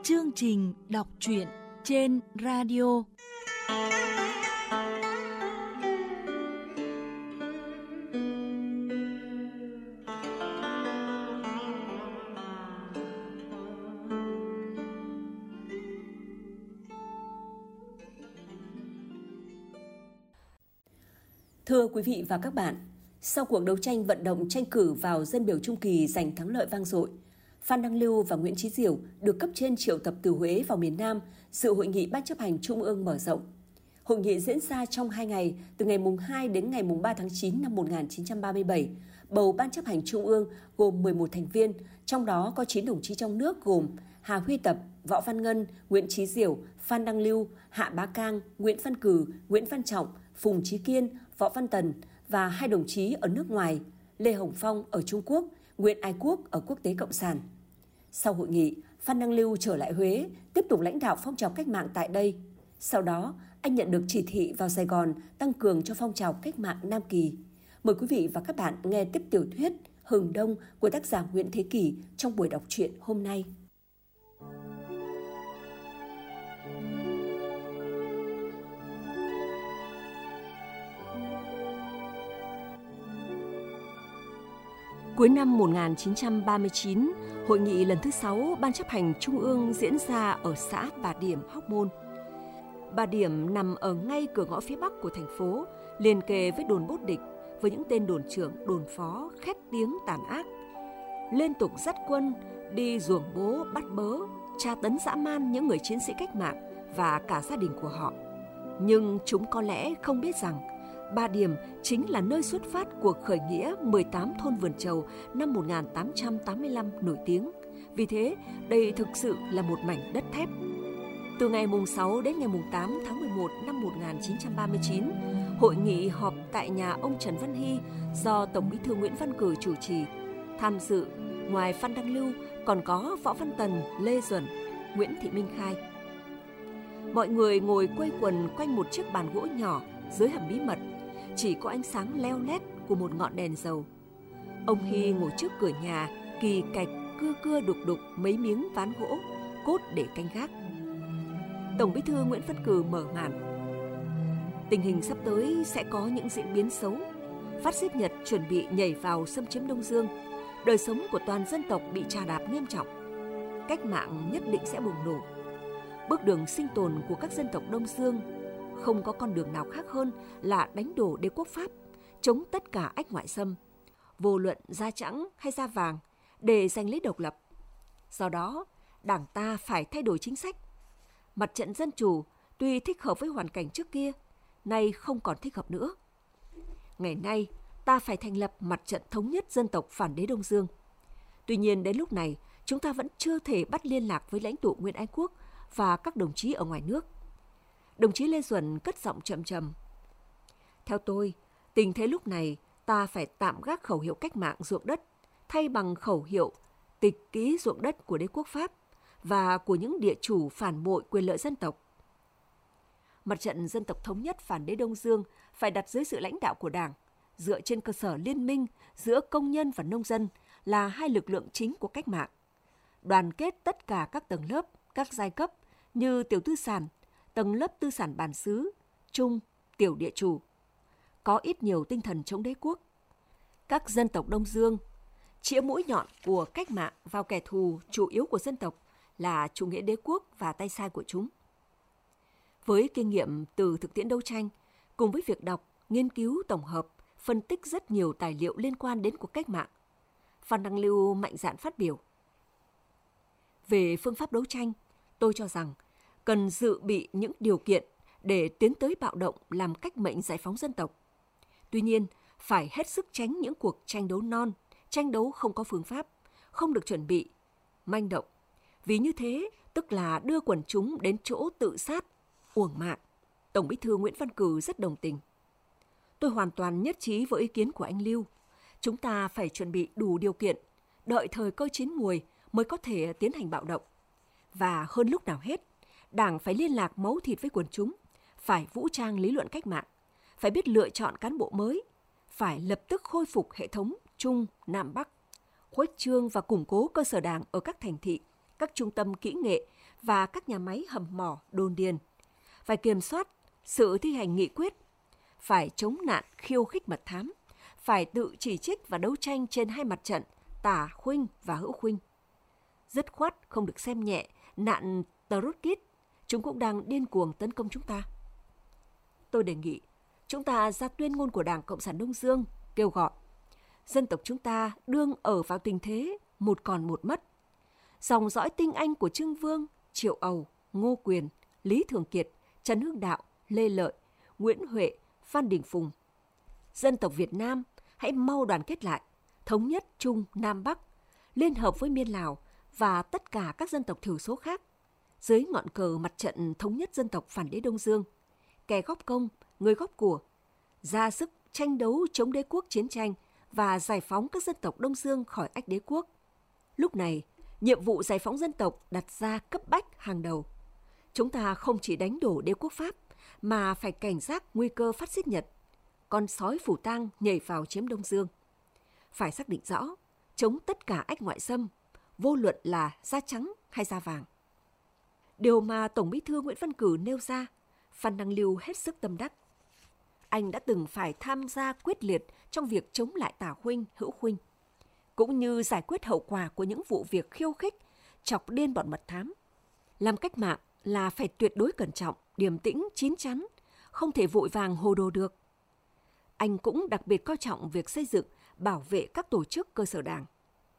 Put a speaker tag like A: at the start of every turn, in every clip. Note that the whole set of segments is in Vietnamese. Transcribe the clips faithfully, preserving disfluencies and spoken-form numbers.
A: Chương trình đọc truyện trên radio.
B: Thưa quý vị và các bạn, sau cuộc đấu tranh vận động tranh cử vào dân biểu Trung kỳ giành thắng lợi vang dội, Phan Đăng Lưu và Nguyễn Chí Diểu được cấp trên triệu tập từ Huế vào miền Nam dự hội nghị Ban chấp hành Trung ương mở rộng. Hội nghị diễn ra trong hai ngày, từ ngày mùng hai đến ngày mùng ba tháng chín năm một nghìn chín trăm ba mươi bảy, bầu Ban chấp hành Trung ương gồm mười một thành viên, trong đó có chín đồng chí trong nước gồm Hà Huy Tập, Võ Văn Ngân, Nguyễn Chí Diểu, Phan Đăng Lưu, Hạ Bá Cang, Nguyễn Văn Cừ, Nguyễn Văn Trọng, Phùng Chí Kiên, Võ Văn Tần và hai đồng chí ở nước ngoài, Lê Hồng Phong ở Trung Quốc, Nguyễn Ái Quốc ở Quốc tế Cộng sản. Sau hội nghị, Phan Đăng Lưu trở lại Huế, tiếp tục lãnh đạo phong trào cách mạng tại đây. Sau đó, anh nhận được chỉ thị vào Sài Gòn tăng cường cho phong trào cách mạng Nam Kỳ. Mời quý vị và các bạn nghe tiếp tiểu thuyết Hừng Đông của tác giả Nguyễn Thế Kỷ trong buổi đọc truyện hôm nay. Cuối năm một nghìn chín trăm ba mươi chín, hội nghị lần thứ sáu Ban chấp hành Trung ương diễn ra ở xã Bà Điểm, Hóc Môn. Bà Điểm nằm ở ngay cửa ngõ phía bắc của thành phố, liền kề với đồn Bốt Địch, với những tên đồn trưởng, đồn phó khét tiếng tàn ác. Liên tục dắt quân đi ruồng bố, bắt bớ, tra tấn dã man những người chiến sĩ cách mạng và cả gia đình của họ. Nhưng chúng có lẽ không biết rằng Bà Điểm chính là nơi xuất phát cuộc khởi nghĩa mười tám thôn Vườn Chầu năm một nghìn tám trăm tám mươi lăm nổi tiếng. Vì thế, đây thực sự là một mảnh đất thép. Từ ngày mùng sáu đến ngày mùng tám tháng mười một năm một nghìn chín trăm ba mươi chín, hội nghị họp tại nhà ông Trần Văn Hy do Tổng Bí thư Nguyễn Văn Cừ chủ trì. Tham dự, ngoài Phan Đăng Lưu, còn có Võ Văn Tần, Lê Duẩn, Nguyễn Thị Minh Khai. Mọi người ngồi quây quần quanh một chiếc bàn gỗ nhỏ dưới hầm bí mật, chỉ có ánh sáng leo lét của một ngọn đèn dầu. Ông Hy ngồi trước cửa nhà, kỳ cạch, cưa cưa đục đục mấy miếng ván gỗ, cốt để canh gác. Tổng Bí thư Nguyễn Văn Cừ mở màn. Tình hình sắp tới sẽ có những diễn biến xấu. Phát xít Nhật chuẩn bị nhảy vào xâm chiếm Đông Dương. Đời sống của toàn dân tộc bị trà đạp nghiêm trọng. Cách mạng nhất định sẽ bùng nổ. Bước đường sinh tồn của các dân tộc Đông Dương không có con đường nào khác hơn là đánh đổ đế quốc Pháp, chống tất cả ách ngoại xâm, vô luận da trắng hay da vàng, để giành lấy độc lập. Do đó, Đảng ta phải thay đổi chính sách. Mặt trận dân chủ tuy thích hợp với hoàn cảnh trước kia, nay không còn thích hợp nữa. Ngày nay, ta phải thành lập mặt trận thống nhất dân tộc phản đế Đông Dương. Tuy nhiên, đến lúc này, chúng ta vẫn chưa thể bắt liên lạc với lãnh tụ Nguyễn Ái Quốc và các đồng chí ở ngoài nước. Đồng chí Lê Duẩn cất giọng trầm trầm. Theo tôi, tình thế lúc này ta phải tạm gác khẩu hiệu cách mạng ruộng đất, thay bằng khẩu hiệu tịch ký ruộng đất của đế quốc Pháp và của những địa chủ phản bội quyền lợi dân tộc. Mặt trận dân tộc thống nhất phản đế Đông Dương phải đặt dưới sự lãnh đạo của Đảng, dựa trên cơ sở liên minh giữa công nhân và nông dân là hai lực lượng chính của cách mạng. Đoàn kết tất cả các tầng lớp, các giai cấp như tiểu tư sản, tầng lớp tư sản bản xứ, trung, tiểu địa chủ. Có ít nhiều tinh thần chống đế quốc. Các dân tộc Đông Dương, chĩa mũi nhọn của cách mạng vào kẻ thù chủ yếu của dân tộc là chủ nghĩa đế quốc và tay sai của chúng. Với kinh nghiệm từ thực tiễn đấu tranh, cùng với việc đọc, nghiên cứu, tổng hợp, phân tích rất nhiều tài liệu liên quan đến cuộc cách mạng, Phan Đăng Lưu mạnh dạn phát biểu. Về phương pháp đấu tranh, tôi cho rằng cần dự bị những điều kiện để tiến tới bạo động làm cách mệnh giải phóng dân tộc. Tuy nhiên, phải hết sức tránh những cuộc tranh đấu non, tranh đấu không có phương pháp, không được chuẩn bị, manh động. Vì như thế, tức là đưa quần chúng đến chỗ tự sát, uổng mạng. Tổng Bí thư Nguyễn Văn Cừ rất đồng tình. Tôi hoàn toàn nhất trí với ý kiến của anh Lưu. Chúng ta phải chuẩn bị đủ điều kiện, đợi thời cơ chín muồi mới có thể tiến hành bạo động. Và hơn lúc nào hết, Đảng phải liên lạc máu thịt với quần chúng, phải vũ trang lý luận cách mạng, phải biết lựa chọn cán bộ mới, phải lập tức khôi phục hệ thống Trung, Nam, Bắc, khuếch trương và củng cố cơ sở Đảng ở các thành thị, các trung tâm kỹ nghệ và các nhà máy hầm mỏ, đồn điền, phải kiểm soát sự thi hành nghị quyết, phải chống nạn khiêu khích mật thám, phải tự chỉ trích và đấu tranh trên hai mặt trận tả khuynh và hữu khuynh. Dứt khoát không được xem nhẹ nạn Trotskyt, chúng cũng đang điên cuồng tấn công chúng ta. Tôi đề nghị chúng ta ra tuyên ngôn của Đảng Cộng sản Đông Dương kêu gọi dân tộc chúng ta đương ở vào tình thế một còn một mất. Dòng dõi tinh anh của Trưng Vương, Triệu Ầu, Ngô Quyền, Lý Thường Kiệt, Trần Hưng Đạo, Lê Lợi, Nguyễn Huệ, Phan Đình Phùng. Dân tộc Việt Nam hãy mau đoàn kết lại, thống nhất Trung, Nam, Bắc, liên hợp với Miên Lào và tất cả các dân tộc thiểu số khác dưới ngọn cờ mặt trận thống nhất dân tộc phản đế Đông Dương, kẻ góp công, người góp của, ra sức tranh đấu chống đế quốc chiến tranh và giải phóng các dân tộc Đông Dương khỏi ách đế quốc. Lúc này, nhiệm vụ giải phóng dân tộc đặt ra cấp bách hàng đầu. Chúng ta không chỉ đánh đổ đế quốc Pháp, mà phải cảnh giác nguy cơ phát xít Nhật, con sói phủ tang nhảy vào chiếm Đông Dương. Phải xác định rõ, chống tất cả ách ngoại xâm, vô luận là da trắng hay da vàng. Điều mà Tổng Bí thư Nguyễn Văn Cử nêu ra, Phan Đăng Lưu hết sức tâm đắc. Anh đã từng phải tham gia quyết liệt trong việc chống lại tả khuynh, hữu khuynh, cũng như giải quyết hậu quả của những vụ việc khiêu khích, chọc điên bọn mật thám. Làm cách mạng là phải tuyệt đối cẩn trọng, điềm tĩnh, chín chắn, không thể vội vàng hồ đồ được. Anh cũng đặc biệt coi trọng việc xây dựng, bảo vệ các tổ chức cơ sở Đảng.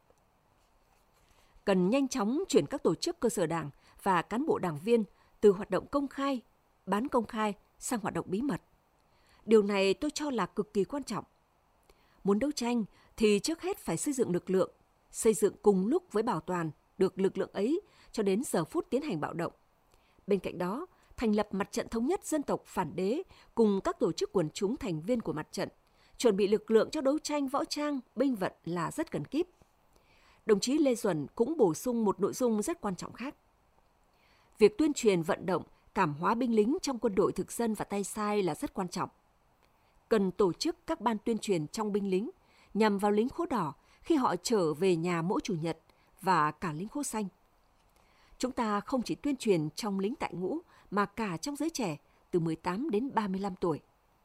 B: Cần nhanh chóng chuyển các tổ chức cơ sở Đảng và cán bộ đảng viên từ hoạt động công khai, bán công khai sang hoạt động bí mật. Điều này tôi cho là cực kỳ quan trọng. Muốn đấu tranh thì trước hết phải xây dựng lực lượng, xây dựng cùng lúc với bảo toàn được lực lượng ấy cho đến giờ phút tiến hành bạo động. Bên cạnh đó, thành lập mặt trận thống nhất dân tộc phản đế cùng các tổ chức quần chúng thành viên của mặt trận, chuẩn bị lực lượng cho đấu tranh võ trang, binh vận là rất cần kíp. Đồng chí Lê Duẩn cũng bổ sung một nội dung rất quan trọng khác. Việc tuyên truyền vận động, cảm hóa binh lính trong quân đội thực dân và tay sai là rất quan trọng. Cần tổ chức các ban tuyên truyền trong binh lính nhằm vào lính khố đỏ khi họ trở về nhà mỗi chủ nhật và cả lính khố xanh. Chúng ta không chỉ tuyên truyền trong lính tại ngũ mà cả trong giới trẻ từ mười tám đến ba mươi lăm tuổi.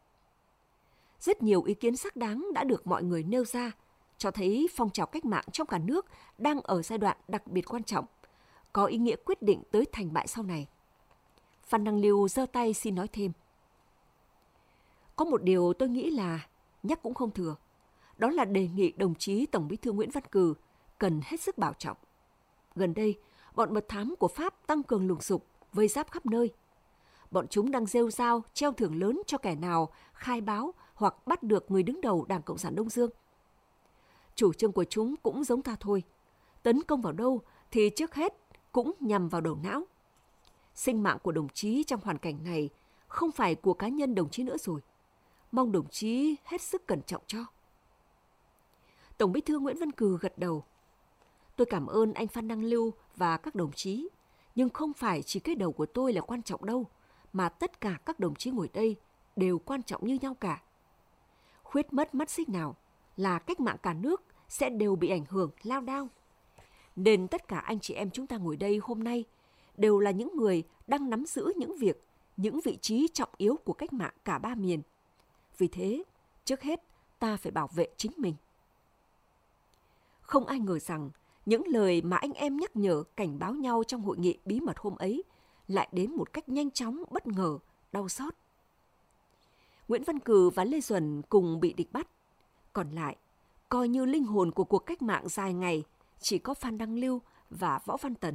B: Rất nhiều ý kiến xác đáng đã được mọi người nêu ra, cho thấy phong trào cách mạng trong cả nước đang ở giai đoạn đặc biệt quan trọng, có ý nghĩa quyết định tới thành bại sau này. Phan Đăng Lưu giơ tay xin nói thêm. Có một điều tôi nghĩ là nhắc cũng không thừa, đó là đề nghị đồng chí Tổng Bí thư Nguyễn Văn Cử cần hết sức bảo trọng. Gần đây, bọn mật thám của Pháp tăng cường lùng sục, vây giáp khắp nơi. Bọn chúng đang rêu rao, treo thưởng lớn cho kẻ nào khai báo hoặc bắt được người đứng đầu Đảng Cộng sản Đông Dương. Chủ trương của chúng cũng giống ta thôi. Tấn công vào đâu thì trước hết cũng nhằm vào đầu não. Sinh mạng của đồng chí trong hoàn cảnh này không phải của cá nhân đồng chí nữa rồi. Mong đồng chí hết sức cẩn trọng cho. Tổng Bí thư Nguyễn Văn Cử gật đầu. Tôi cảm ơn anh Phan Đăng Lưu và các đồng chí, nhưng không phải chỉ cái đầu của tôi là quan trọng đâu, mà tất cả các đồng chí ngồi đây đều quan trọng như nhau cả. Khuyết mất mắt xích nào là cách mạng cả nước sẽ đều bị ảnh hưởng lao đao. Nên tất cả anh chị em chúng ta ngồi đây hôm nay đều là những người đang nắm giữ những việc, những vị trí trọng yếu của cách mạng cả ba miền. Vì thế, trước hết ta phải bảo vệ chính mình. Không ai ngờ rằng những lời mà anh em nhắc nhở cảnh báo nhau trong hội nghị bí mật hôm ấy lại đến một cách nhanh chóng, bất ngờ, đau xót. Nguyễn Văn Cử và Lê Duẩn cùng bị địch bắt. Còn lại, coi như linh hồn của cuộc cách mạng dài ngày chỉ có Phan Đăng Lưu và Võ Văn Tần.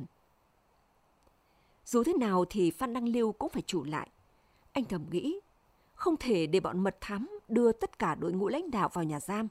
B: Dù thế nào thì Phan Đăng Lưu cũng phải trụ lại. Anh thầm nghĩ, không thể để bọn mật thám đưa tất cả đội ngũ lãnh đạo vào nhà giam.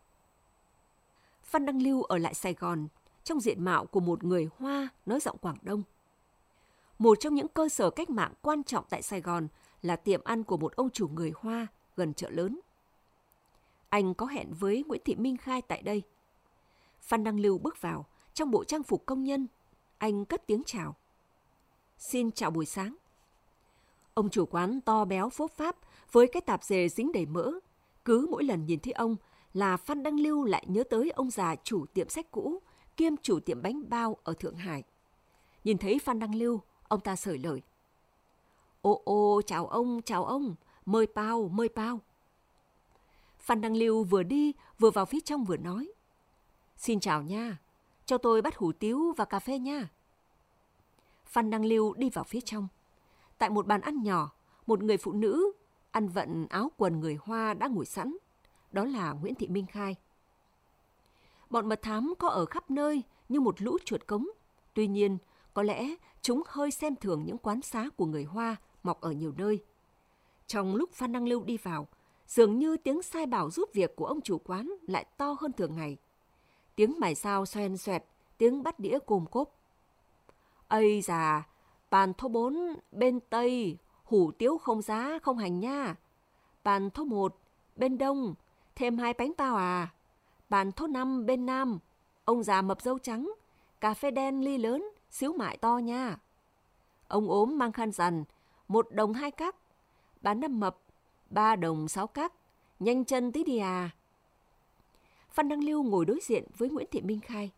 B: Phan Đăng Lưu ở lại Sài Gòn trong diện mạo của một người Hoa nói giọng Quảng Đông. Một trong những cơ sở cách mạng quan trọng tại Sài Gòn là tiệm ăn của một ông chủ người Hoa gần chợ lớn. Anh có hẹn với Nguyễn Thị Minh Khai tại đây. Phan Đăng Lưu bước vào trong bộ trang phục công nhân. Anh cất tiếng chào. Xin chào buổi sáng. Ông chủ quán to béo phốp pháp với cái tạp dề dính đầy mỡ. Cứ mỗi lần nhìn thấy ông là Phan Đăng Lưu lại nhớ tới ông già chủ tiệm sách cũ kiêm chủ tiệm bánh bao ở Thượng Hải. Nhìn thấy Phan Đăng Lưu, ông ta xởi lời. Ô ô, chào ông, chào ông, mời bao, mời bao. Phan Đăng Lưu vừa đi, vừa vào phía trong vừa nói. Xin chào nha, cho tôi bát hủ tiếu và cà phê nha. Phan Đăng Lưu đi vào phía trong. Tại một bàn ăn nhỏ, một người phụ nữ ăn vận áo quần người Hoa đã ngồi sẵn. Đó là Nguyễn Thị Minh Khai. Bọn mật thám có ở khắp nơi như một lũ chuột cống. Tuy nhiên, có lẽ chúng hơi xem thường những quán xá của người Hoa mọc ở nhiều nơi. Trong lúc Phan Đăng Lưu đi vào, dường như tiếng sai bảo giúp việc của ông chủ quán lại to hơn thường ngày. Tiếng mài dao xoen xoẹt, tiếng bắt đĩa cồm cốp. Ây già, bàn thô bốn bên Tây, hủ tiếu không giá không hành nha. Bàn thô một bên Đông, thêm hai bánh bao à. Bàn thô năm bên Nam, ông già mập dâu trắng, cà phê đen ly lớn, xíu mại to nha. Ông ốm mang khăn rằn, một đồng hai cắc. Bán năm mập, ba đồng sáu cắc, nhanh chân tí đi à. Phan Đăng Lưu ngồi đối diện với Nguyễn Thị Minh Khai.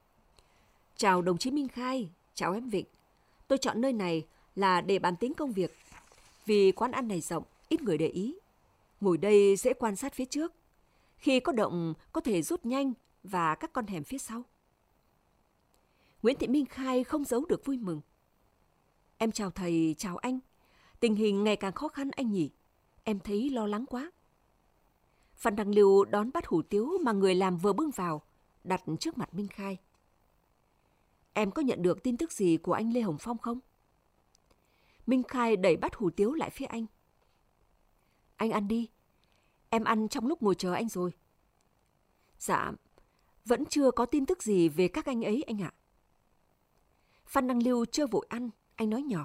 B: Chào đồng chí Minh Khai, chào em Vịnh. Tôi chọn nơi này là để bàn tính công việc. Vì quán ăn này rộng, ít người để ý. Ngồi đây dễ quan sát phía trước. Khi có động có thể rút nhanh và các con hẻm phía sau. Nguyễn Thị Minh Khai không giấu được vui mừng. Em chào thầy, chào anh. Tình hình ngày càng khó khăn anh nhỉ. Em thấy lo lắng quá. Phan Đăng Lưu đón bát hủ tiếu mà người làm vừa bưng vào, đặt trước mặt Minh Khai. Em có nhận được tin tức gì của anh Lê Hồng Phong không? Minh Khai đẩy bát hủ tiếu lại phía anh. Anh ăn đi. Em ăn trong lúc ngồi chờ anh rồi. Dạ, vẫn chưa có tin tức gì về các anh ấy anh ạ. Phan Đăng Lưu chưa vội ăn, anh nói nhỏ.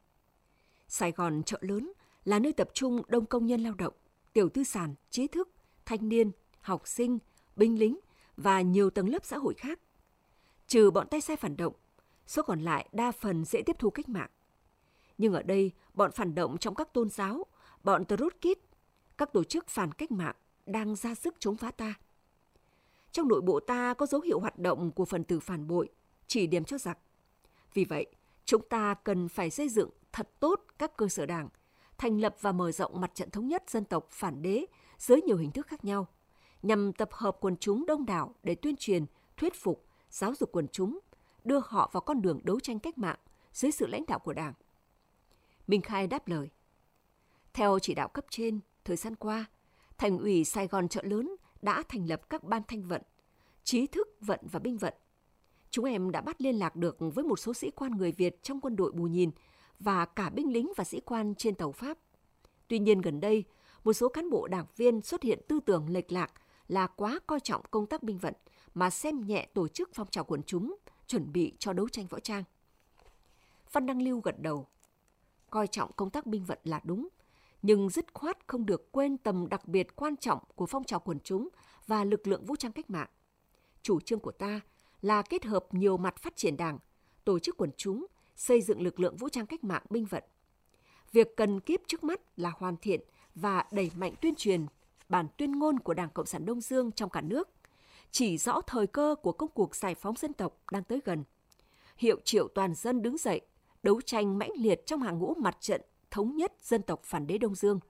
B: Sài Gòn chợ lớn là nơi tập trung đông công nhân lao động, tiểu tư sản, trí thức, thanh niên, học sinh, binh lính và nhiều tầng lớp xã hội khác. Trừ bọn tay sai phản động, số còn lại đa phần dễ tiếp thu cách mạng. Nhưng ở đây, bọn phản động trong các tôn giáo, bọn Trotskyt, các tổ chức phản cách mạng đang ra sức chống phá ta. Trong nội bộ ta có dấu hiệu hoạt động của phần tử phản bội, chỉ điểm cho giặc. Vì vậy, chúng ta cần phải xây dựng thật tốt các cơ sở đảng, thành lập và mở rộng mặt trận thống nhất dân tộc phản đế dưới nhiều hình thức khác nhau, nhằm tập hợp quần chúng đông đảo để tuyên truyền, thuyết phục, giáo dục quần chúng, đưa họ vào con đường đấu tranh cách mạng dưới sự lãnh đạo của Đảng. Minh Khai đáp lời. Theo chỉ đạo cấp trên, thời gian qua, Thành ủy Sài Gòn chợ lớn đã thành lập các ban thanh vận, trí thức vận và binh vận. Chúng em đã bắt liên lạc được với một số sĩ quan người Việt trong quân đội Bù Nhìn và cả binh lính và sĩ quan trên tàu Pháp. Tuy nhiên gần đây, một số cán bộ đảng viên xuất hiện tư tưởng lệch lạc là quá coi trọng công tác binh vận mà xem nhẹ tổ chức phong trào quần chúng, chuẩn bị cho đấu tranh võ trang. Phan Đăng Lưu gật đầu. Coi trọng công tác binh vận là đúng, nhưng dứt khoát không được quên tầm đặc biệt quan trọng của phong trào quần chúng và lực lượng vũ trang cách mạng. Chủ trương của ta là kết hợp nhiều mặt phát triển Đảng, tổ chức quần chúng, xây dựng lực lượng vũ trang cách mạng binh vận. Việc cần kíp trước mắt là hoàn thiện và đẩy mạnh tuyên truyền bản tuyên ngôn của Đảng Cộng sản Đông Dương trong cả nước, chỉ rõ thời cơ của công cuộc giải phóng dân tộc đang tới gần, hiệu triệu toàn dân đứng dậy, đấu tranh mãnh liệt trong hàng ngũ mặt trận thống nhất dân tộc phản đế Đông Dương.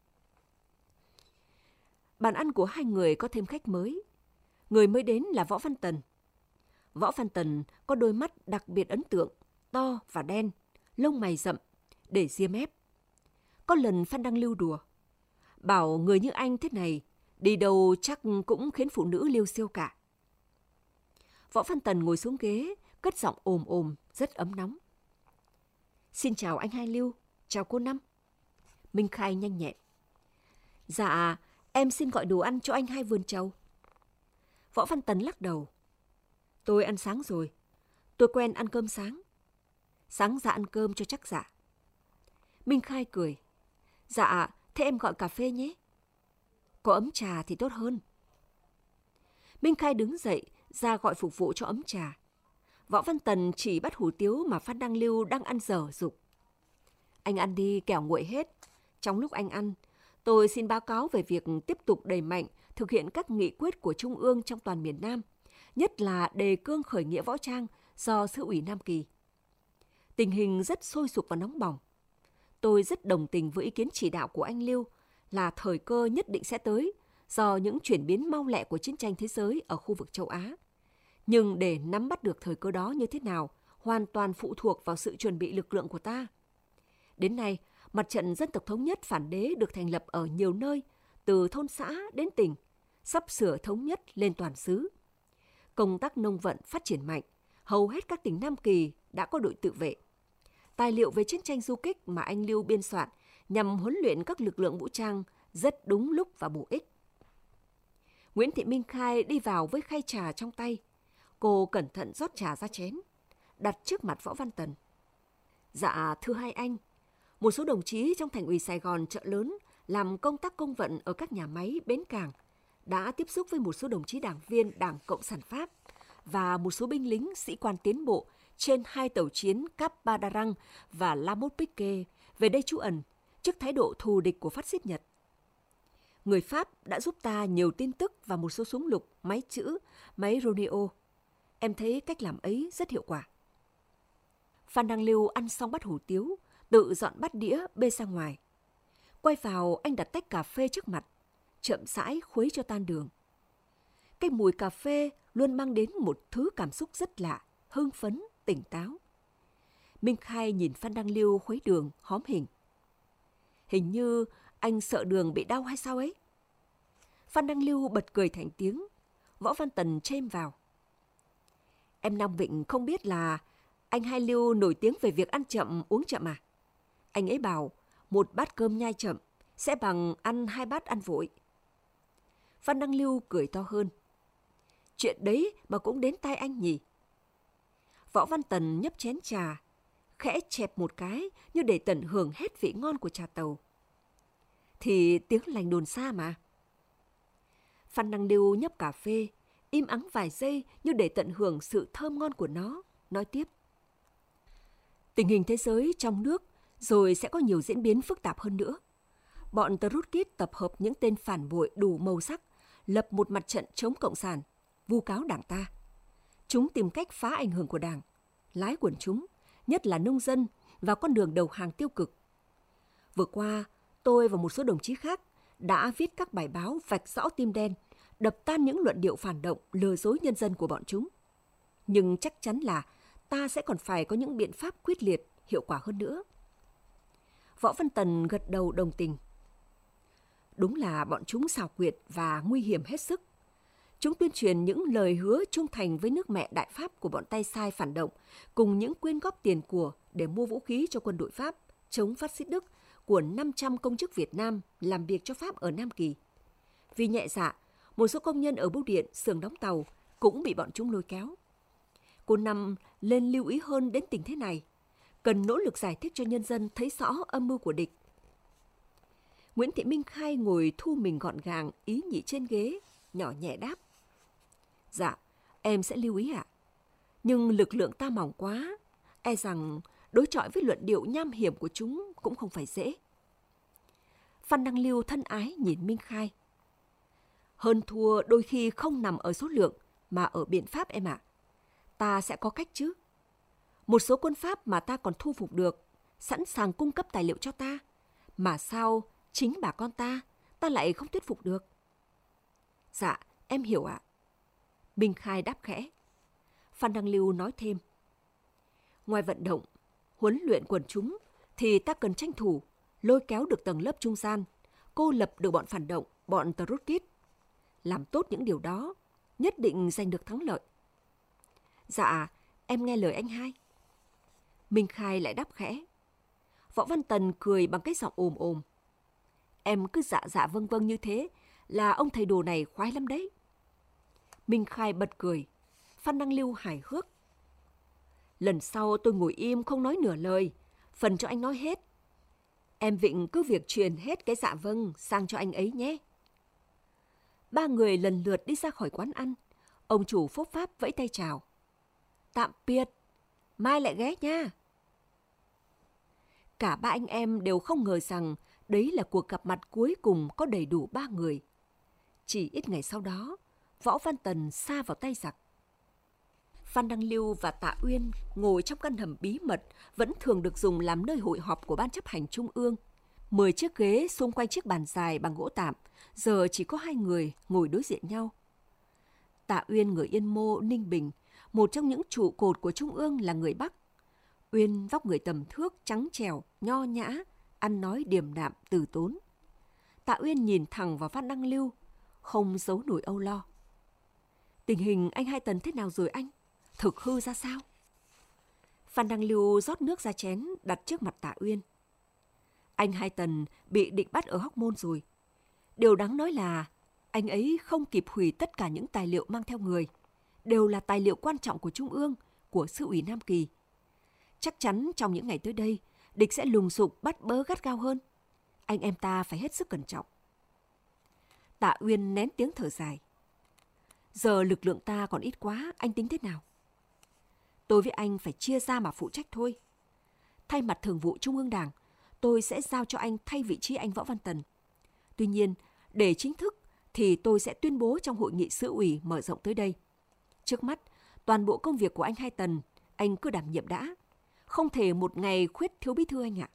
B: Bàn ăn của hai người có thêm khách mới. Người mới đến là Võ Văn Tần. Võ Văn Tần có đôi mắt đặc biệt ấn tượng, to và đen, lông mày rậm, để ria mép. Có lần Phan Đăng Lưu đùa, bảo người như anh thế này, đi đâu chắc cũng khiến phụ nữ liêu xiêu cả. Võ Văn Tần ngồi xuống ghế, cất giọng ồm ồm, rất ấm nóng. Xin chào anh Hai Lưu, chào cô Năm. Minh Khai nhanh nhẹn. Dạ, em xin gọi đồ ăn cho anh Hai vườn trầu. Võ Văn Tần lắc đầu. Tôi ăn sáng rồi, tôi quen ăn cơm sáng. Sáng dạ ăn cơm cho chắc dạ. Minh Khai cười. Dạ, thế em gọi cà phê nhé. Có ấm trà thì tốt hơn. Minh Khai đứng dậy, ra gọi phục vụ cho ấm trà. Võ Văn Tần chỉ bắt hủ tiếu mà Phan Đăng Lưu đang ăn dở dục. Anh ăn đi kẻo nguội hết. Trong lúc anh ăn, tôi xin báo cáo về việc tiếp tục đẩy mạnh thực hiện các nghị quyết của Trung ương trong toàn miền Nam, nhất là đề cương khởi nghĩa võ trang do Xứ ủy Nam Kỳ. Tình hình rất sôi sục và nóng bỏng. Tôi rất đồng tình với ý kiến chỉ đạo của anh Lưu là thời cơ nhất định sẽ tới do những chuyển biến mau lẹ của chiến tranh thế giới ở khu vực châu Á. Nhưng để nắm bắt được thời cơ đó như thế nào, hoàn toàn phụ thuộc vào sự chuẩn bị lực lượng của ta. Đến nay, Mặt trận Dân tộc Thống nhất phản đế được thành lập ở nhiều nơi, từ thôn xã đến tỉnh, sắp sửa thống nhất lên toàn xứ. Công tác nông vận phát triển mạnh, hầu hết các tỉnh Nam Kỳ đã có đội tự vệ. Tài liệu về chiến tranh du kích mà anh Lưu biên soạn nhằm huấn luyện các lực lượng vũ trang rất đúng lúc và bổ ích. Nguyễn Thị Minh Khai đi vào với khay trà trong tay. Cô cẩn thận rót trà ra chén, đặt trước mặt Võ Văn Tần. Dạ thưa hai anh, một số đồng chí trong Thành ủy Sài Gòn Chợ Lớn làm công tác công vận ở các nhà máy, bến cảng đã tiếp xúc với một số đồng chí đảng viên Đảng Cộng sản Pháp và một số binh lính sĩ quan tiến bộ trên hai tàu chiến Cap Badarang và La Motte Pique về đây trú ẩn trước thái độ thù địch của phát xít Nhật. Người Pháp đã giúp ta nhiều tin tức và một số súng lục, máy chữ, máy Roneo. Em thấy cách làm ấy rất hiệu quả. Phan Đăng Lưu ăn xong bát hủ tiếu, tự dọn bát đĩa bê ra ngoài. Quay vào, anh đặt tách cà phê trước mặt, chậm rãi khuấy cho tan đường. Cái mùi cà phê luôn mang đến một thứ cảm xúc rất lạ, hưng phấn, tỉnh táo. Minh Khai nhìn Phan Đăng Lưu khuấy đường, hóm hình. Hình như anh sợ đường bị đau hay sao ấy? Phan Đăng Lưu bật cười thành tiếng. Võ Văn Tần chêm vào. Em Nam Vịnh không biết là anh Hai Lưu nổi tiếng về việc ăn chậm uống chậm à? Anh ấy bảo một bát cơm nhai chậm sẽ bằng ăn hai bát ăn vội. Phan Đăng Lưu cười to hơn. Chuyện đấy mà cũng đến tai anh nhỉ? Võ Văn Tần nhấp chén trà, khẽ chẹp một cái như để tận hưởng hết vị ngon của trà tàu. Thì tiếng lành đồn xa mà. Phan Đăng Lưu nhấp cà phê, im ắng vài giây như để tận hưởng sự thơm ngon của nó, nói tiếp. Tình hình thế giới trong nước rồi sẽ có nhiều diễn biến phức tạp hơn nữa. Bọn Trotskyt tập hợp những tên phản bội đủ màu sắc, lập một mặt trận chống cộng sản, vu cáo đảng ta. Chúng tìm cách phá ảnh hưởng của đảng, lái quần chúng, nhất là nông dân, vào con đường đầu hàng tiêu cực. Vừa qua, tôi và một số đồng chí khác đã viết các bài báo vạch rõ tim đen, đập tan những luận điệu phản động, lừa dối nhân dân của bọn chúng. Nhưng chắc chắn là ta sẽ còn phải có những biện pháp quyết liệt, hiệu quả hơn nữa. Võ Văn Tần gật đầu đồng tình. Đúng là bọn chúng xảo quyệt và nguy hiểm hết sức. Chúng tuyên truyền những lời hứa trung thành với nước mẹ Đại Pháp của bọn tay sai phản động, cùng những quyên góp tiền của để mua vũ khí cho quân đội Pháp chống phát xít Đức của năm trăm công chức Việt Nam làm việc cho Pháp ở Nam Kỳ. Vì nhẹ dạ, một số công nhân ở bưu điện, xưởng đóng tàu cũng bị bọn chúng lôi kéo. Cô Năm lên lưu ý hơn đến tình thế này, cần nỗ lực giải thích cho nhân dân thấy rõ âm mưu của địch. Nguyễn Thị Minh Khai ngồi thu mình gọn gàng, ý nhị trên ghế, nhỏ nhẹ đáp. Dạ, em sẽ lưu ý ạ. Nhưng lực lượng ta mỏng quá, e rằng đối chọi với luận điệu nham hiểm của chúng cũng không phải dễ. Phan Đăng Lưu thân ái nhìn Minh Khai. Hơn thua đôi khi không nằm ở số lượng mà ở biện pháp em ạ. Ta sẽ có cách chứ. Một số quân Pháp mà ta còn thu phục được, sẵn sàng cung cấp tài liệu cho ta. Mà sao chính bà con ta, ta lại không thuyết phục được? Dạ, em hiểu ạ. Minh Khai đáp khẽ. Phan Đăng Lưu nói thêm. Ngoài vận động, huấn luyện quần chúng, thì ta cần tranh thủ, lôi kéo được tầng lớp trung gian, cô lập được bọn phản động, bọn Trotskyt. Làm tốt những điều đó, nhất định giành được thắng lợi. Dạ, em nghe lời anh Hai. Minh Khai lại đáp khẽ. Võ Văn Tần cười bằng cái giọng ồm ồm. Em cứ dạ dạ vâng vâng như thế là ông thầy đồ này khoái lắm đấy. Minh Khai bật cười. Phan Đăng Lưu hài hước. Lần sau tôi ngồi im không nói nửa lời, phần cho anh nói hết. Em Vịnh cứ việc truyền hết cái dạ vâng sang cho anh ấy nhé. Ba người lần lượt đi ra khỏi quán ăn. Ông chủ phốp pháp vẫy tay chào. Tạm biệt, mai lại ghé nha. Cả ba anh em đều không ngờ rằng đấy là cuộc gặp mặt cuối cùng có đầy đủ ba người. Chỉ ít ngày sau đó, Võ Văn Tần sa vào tay giặc. Phan Phan Đăng Lưu và Tạ Uyên ngồi trong căn hầm bí mật vẫn thường được dùng làm nơi hội họp của Ban chấp hành Trung ương. Mười chiếc ghế xung quanh chiếc bàn dài bằng gỗ tạm, giờ chỉ có hai người ngồi đối diện nhau. Tạ Uyên người Yên Mô, Ninh Bình, một trong những trụ cột của Trung ương là người Bắc. Uyên vóc người tầm thước, trắng trẻo, nho nhã, ăn nói điềm đạm, từ tốn. Tạ Uyên nhìn thẳng vào Phan Đăng Lưu, không giấu nổi âu lo. Tình hình anh Hai Tần thế nào rồi anh? Thực hư ra sao? Phan Đăng Lưu rót nước ra chén đặt trước mặt Tạ Uyên. Anh Hai Tần bị địch bắt ở Hóc Môn rồi. Điều đáng nói là anh ấy không kịp hủy tất cả những tài liệu mang theo người. Đều là tài liệu quan trọng của Trung ương, của Sư ủy Nam Kỳ. Chắc chắn trong những ngày tới đây, địch sẽ lùng sục bắt bớ gắt gao hơn. Anh em ta phải hết sức cẩn trọng. Tạ Uyên nén tiếng thở dài. Giờ lực lượng ta còn ít quá, anh tính thế nào? Tôi với anh phải chia ra mà phụ trách thôi. Thay mặt Thường vụ Trung ương Đảng, tôi sẽ giao cho anh thay vị trí anh Võ Văn Tần. Tuy nhiên, để chính thức thì tôi sẽ tuyên bố trong hội nghị Sự ủy mở rộng tới đây. Trước mắt, toàn bộ công việc của anh Hai Tần, anh cứ đảm nhiệm đã. Không thể một ngày khuyết thiếu bí thư anh ạ.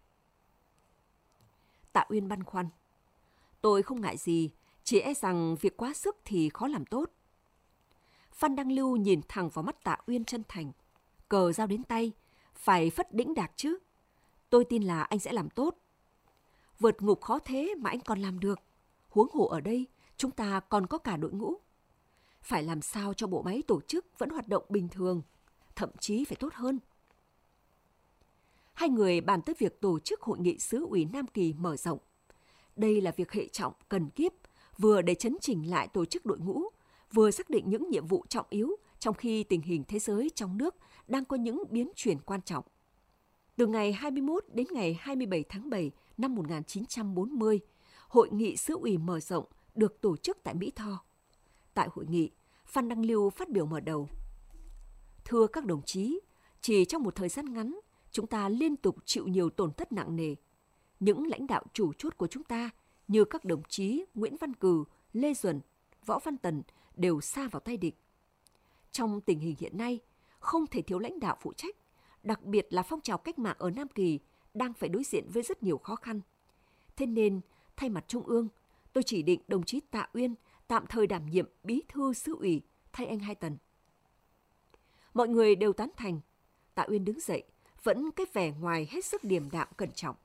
B: Tạ Uyên băn khoăn. Tôi không ngại gì, chỉ e rằng việc quá sức thì khó làm tốt. Phan Đăng Lưu nhìn thẳng vào mắt Tạ Uyên chân thành. Cờ giao đến tay, phải phất đĩnh đạc chứ. Tôi tin là anh sẽ làm tốt. Vượt ngục khó thế mà anh còn làm được. Huống hồ ở đây, chúng ta còn có cả đội ngũ. Phải làm sao cho bộ máy tổ chức vẫn hoạt động bình thường, thậm chí phải tốt hơn. Hai người bàn tới việc tổ chức hội nghị Xứ ủy Nam Kỳ mở rộng. Đây là việc hệ trọng, cần kíp, vừa để chấn chỉnh lại tổ chức đội ngũ, vừa xác định những nhiệm vụ trọng yếu trong khi tình hình thế giới trong nước đang có những biến chuyển quan trọng. Từ ngày hai mươi mốt đến ngày hai mươi bảy tháng bảy năm một nghìn chín trăm bốn mươi, Hội nghị Xứ ủy mở rộng được tổ chức tại Mỹ Tho. Tại hội nghị, Phan Đăng Lưu phát biểu mở đầu. Thưa các đồng chí, chỉ trong một thời gian ngắn, chúng ta liên tục chịu nhiều tổn thất nặng nề. Những lãnh đạo chủ chốt của chúng ta như các đồng chí Nguyễn Văn Cừ, Lê Duẩn, Võ Văn Tần đều sa vào tay địch. Trong tình hình hiện nay, không thể thiếu lãnh đạo phụ trách, đặc biệt là phong trào cách mạng ở Nam Kỳ đang phải đối diện với rất nhiều khó khăn. Thế nên, thay mặt Trung ương, tôi chỉ định đồng chí Tạ Uyên tạm thời đảm nhiệm bí thư Xứ ủy thay anh Hai Tần. Mọi người đều tán thành. Tạ Uyên đứng dậy, vẫn cái vẻ ngoài hết sức điềm đạm cẩn trọng.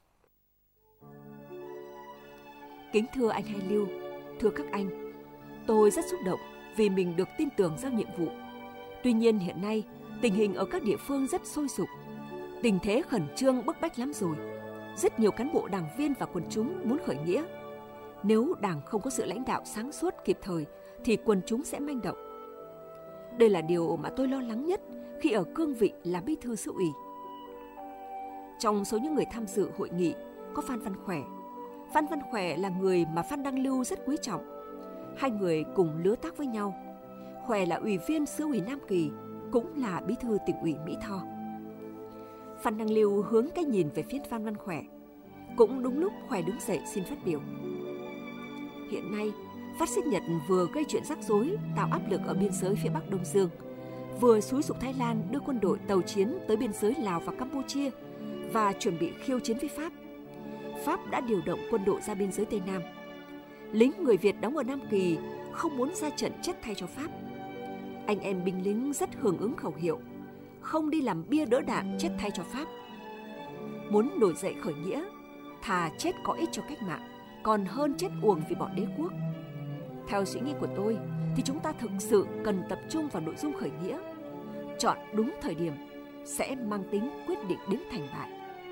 B: Kính thưa anh Hai Lưu, thưa các anh, tôi rất xúc động vì mình được tin tưởng giao nhiệm vụ. Tuy nhiên hiện nay, tình hình ở các địa phương rất sôi sục. Tình thế khẩn trương bức bách lắm rồi. Rất nhiều cán bộ đảng viên và quần chúng muốn khởi nghĩa. Nếu Đảng không có sự lãnh đạo sáng suốt kịp thời thì quần chúng sẽ manh động. Đây là điều mà tôi lo lắng nhất khi ở cương vị là bí thư Xứ ủy. Trong số những người tham dự hội nghị có Phan Văn Khỏe. Phan Văn Khỏe là người mà Phan Đăng Lưu rất quý trọng. Hai người cùng lứa tác với nhau. Khỏe là ủy viên Xứ ủy Nam Kỳ, cũng là bí thư tỉnh ủy Mỹ Tho. Phan Đăng Lưu hướng cái nhìn về phía Phan Văn Khỏe. Cũng đúng lúc Khỏe đứng dậy xin phát biểu. Hiện nay, Phát xít Nhật vừa gây chuyện rắc rối, tạo áp lực ở biên giới phía Bắc Đông Dương, vừa xúi giục Thái Lan đưa quân đội tàu chiến tới biên giới Lào và Campuchia và chuẩn bị khiêu chiến với Pháp. Pháp đã điều động quân đội ra biên giới Tây Nam. Lính người Việt đóng ở Nam Kỳ không muốn ra trận chết thay cho Pháp. Anh em binh lính rất hưởng ứng khẩu hiệu, không đi làm bia đỡ đạn chết thay cho Pháp. Muốn nổi dậy khởi nghĩa, thà chết có ích cho cách mạng, còn hơn chết uổng vì bọn đế quốc. Theo suy nghĩ của tôi, thì chúng ta thực sự cần tập trung vào nội dung khởi nghĩa. Chọn đúng thời điểm sẽ mang tính quyết định đến thành bại.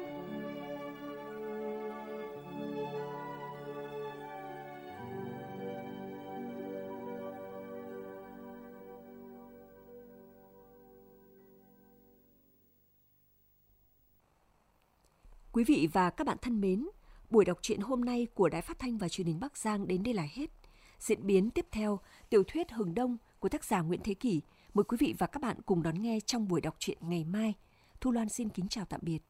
B: Quý vị và các bạn thân mến, buổi đọc truyện hôm nay của Đài Phát thanh và Truyền hình Bắc Giang đến đây là hết. Diễn biến tiếp theo, tiểu thuyết Hừng Đông của tác giả Nguyễn Thế Kỷ. Mời quý vị và các bạn cùng đón nghe trong buổi đọc truyện ngày mai. Thu Loan xin kính chào tạm biệt.